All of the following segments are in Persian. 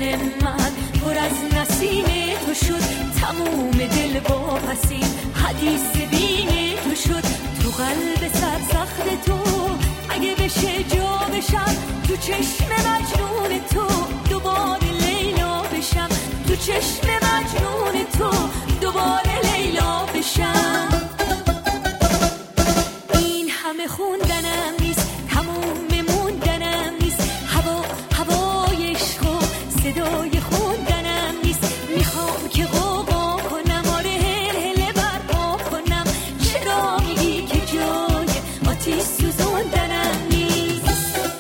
من پر از نسیم تو شد، تموم دل واپسین حدیث بین تو شد. تو قلب سرسخت تو اگه بشه جا بشم، تو چشم مجنون تو دوباره لیلا بشم، تو چشم مجنون تو دوباره لیلا بشم. این همه خوندنم نیست، تموم موندنم نیست، هوای عشق و صدای خوندنم نیست. میخوام که غوغا کنم، آره هله برپا کنم، چرا میگی که جای آتیش سوزوندنم نیست؟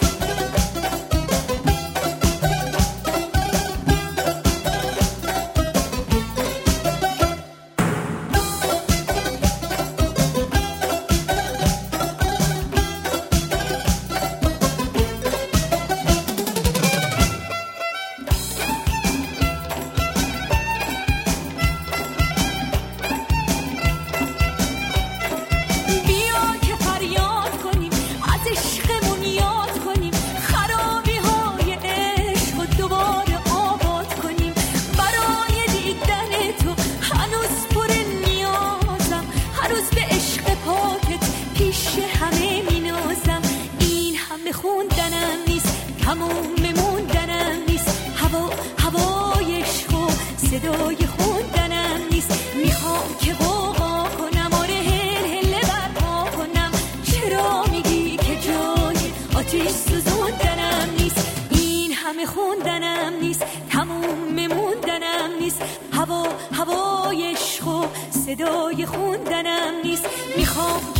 خوندنم نیست، تموم موندنم نیست، هوای عشق و صدای خوندنم نیست. میخوام که غوغا کنم، آره هله برپا کنم، چرا میگی که جای آتیش سوزوندنم نیست؟ این همه خوندنم نیست، تموم موندنم نیست، هوای عشق و صدای خوندنم نیست. میخوام